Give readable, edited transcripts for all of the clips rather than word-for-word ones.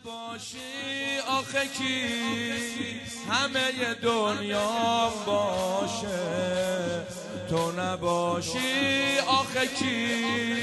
نباشی آخه کی همه دنیام باشه، تو نباشی آخه کی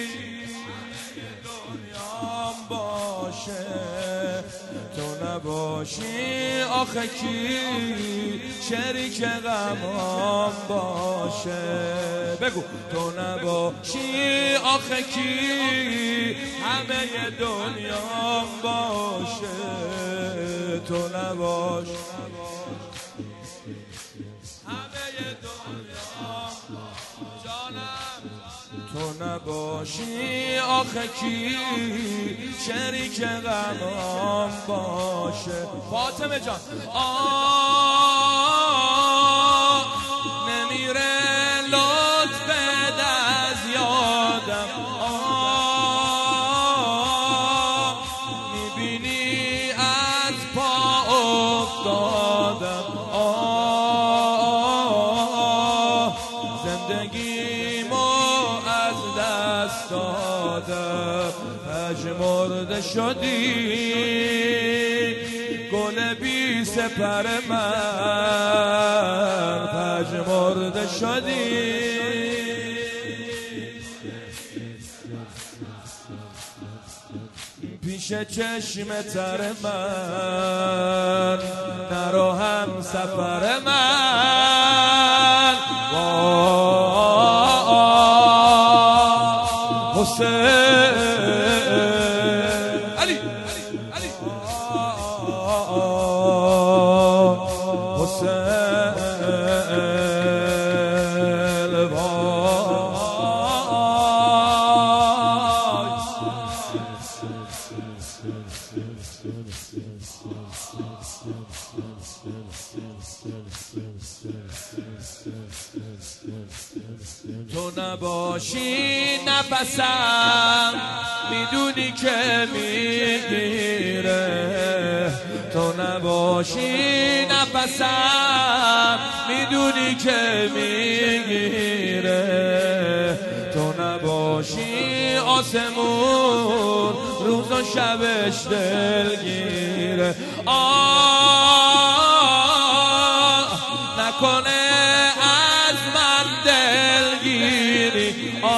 دنیام باشه، تو نباشی آخه کی شریک غمام باشه. بگو تو نباشی آخه کی همه دنیام باشه، تو نباشی همه دنیام جانم، تو نباشی آخه کی شریک غمام باشه. فاطمه جان نمیره لطفت از یادم، میبینی از پا افتادم، زندگیمو از دست دادم، پژمرده شدی گل بی سپر من، پژمرده شدی. پیش چشم تر من نرو هم سفر من، حسین علی علی حسین تو نباشی نفسم میدونی که میگیره، تو نباشی نفسم میدونی که میگیره، تو نباشی آسمون روز و شبش دلگیره. نکنه از من دلگیری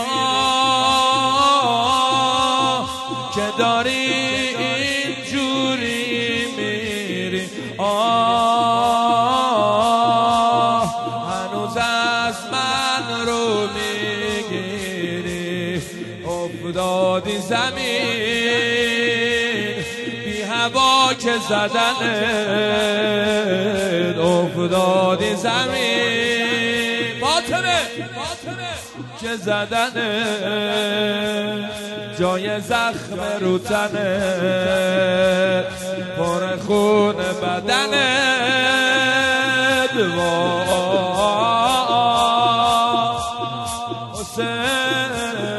که داری اینجوری میری، هنوز از من رو میگیری، افتادی زمین بی هوا که زدنت، افتادی زمین فاطمه که زدنت، جای زخم رو تنت پر خون بدنت، حسین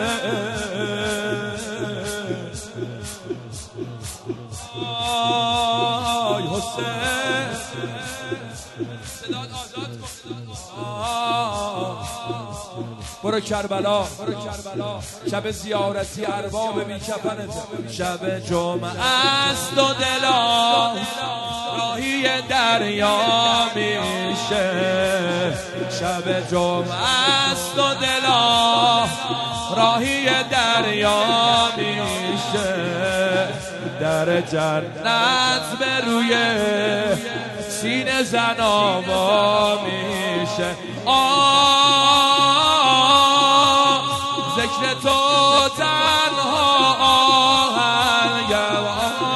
حسین برو کربلا، شب زیارتی ارباب بی کفنت، شب جمعه است و دلا راهی دریا میشه، شب جمعه است و دلا راهی دریا میشه، در جنت به روی سینه زنا وا میشه. ذکر تو تنها آهنگم،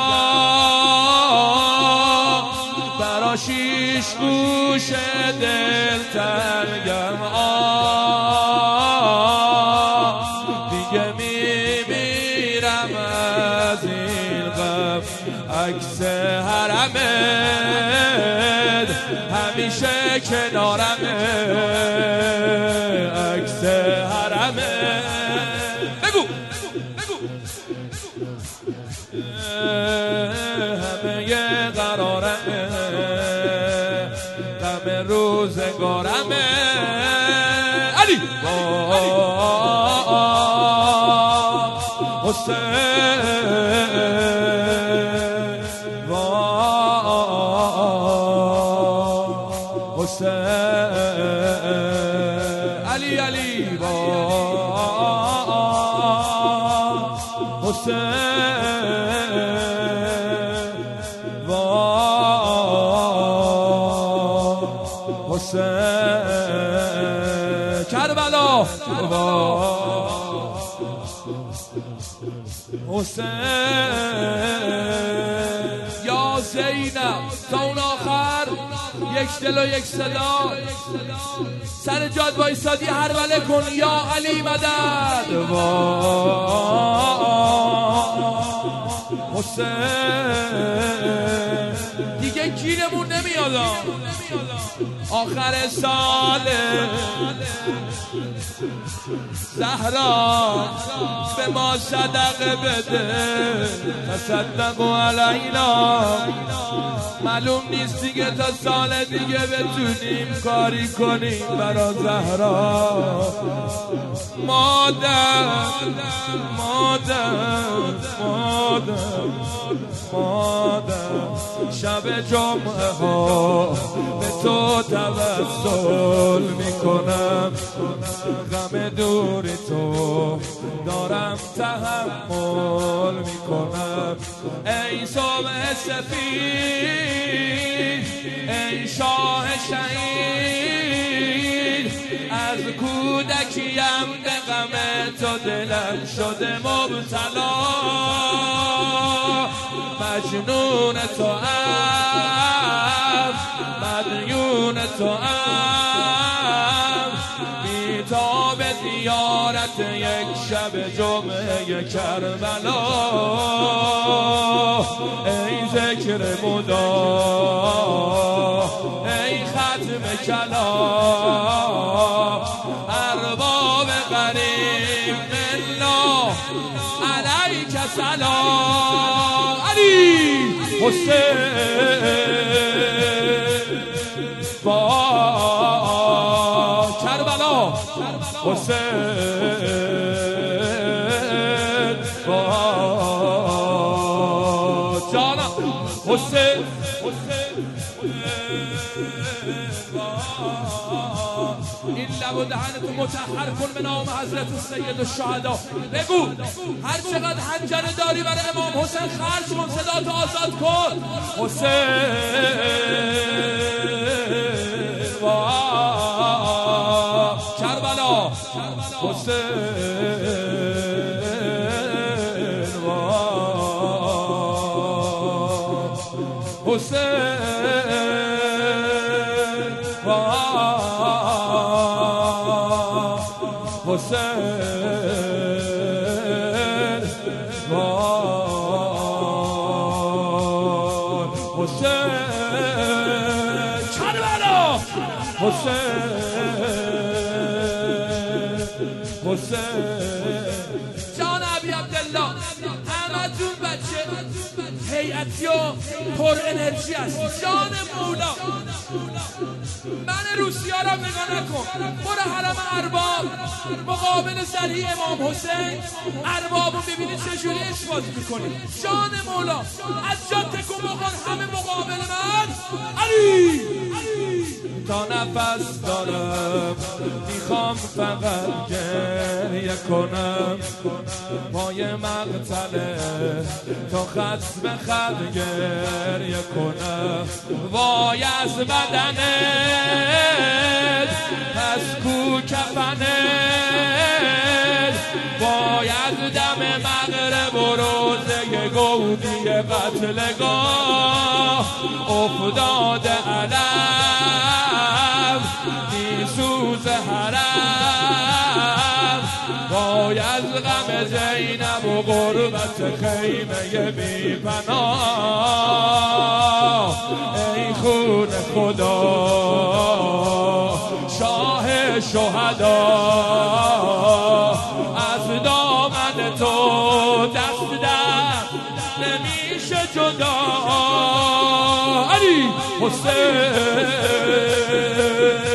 برا شیش گوش دل تنگم، دیگه میمیرم از این غم، عکس حرمت همیشه کنارمه، عکس حرمت. بگو همه قرارمه، غم روزگارمه. علی حسین حسین علی علی با حسین با حسین کربلا با حسین یا زینب تا اون آخر یک دل و یک صدا سر جاد وایسادی هر وله کن یا علی مدد حسین دیگه گیرمون نمیاد آخر سال زهرا به ما صدقه بده تصدقوا علینا معلوم نیست دیگه تا سال دیگه بتونیم کاری کنیم برا زهرا مادر شب جمعه ها به تو توسل میکنم غم دوری تو دارم تحمل میکنم ای صبح سفید ای شاه شهید از کودکیم به غم تو دلم شده مبتلا مجنون تو مدیون تو بی‌تاب زیارت یک شب جمعه کربلا ای ذکر مدام ای ختم کلام ارباب غریب الله علیک سلام علی حسین با کربلا حسین با جانا حسین این لب و دهنتو مطهر کن به نام حضرت سید الشهدا بگو هر چقدر حنجره داری برای امام حسین خرج کن صداتو آزاد کن حسین با کربلا حسین با حسین با حسین با حسین کربلا حسین جان ابی عبدالله همتون بچه هیئتی و پر انرژی هستی جان مولا من روسیه را نگاه نکن برو حرم ارباب مقابل سریع امام حسین اربابو ببینی چجوری عشق بازی میکنی جان مولا از جا تکون بخور همه مقابل من علی تا نفس دارم میخوام فقط گریه کنم پای مقتله تا خط به خط گریه کنم وای از بدنت پس کو کفنت وای از دم مغرب و روزه گودی قتلگاه افتاده علم میسوز حرم وای از غم زینب و غربت خیمه بی پناه ای خون خدا شاه شهدا از دامن تو دست در نمیشه جدا علی حسین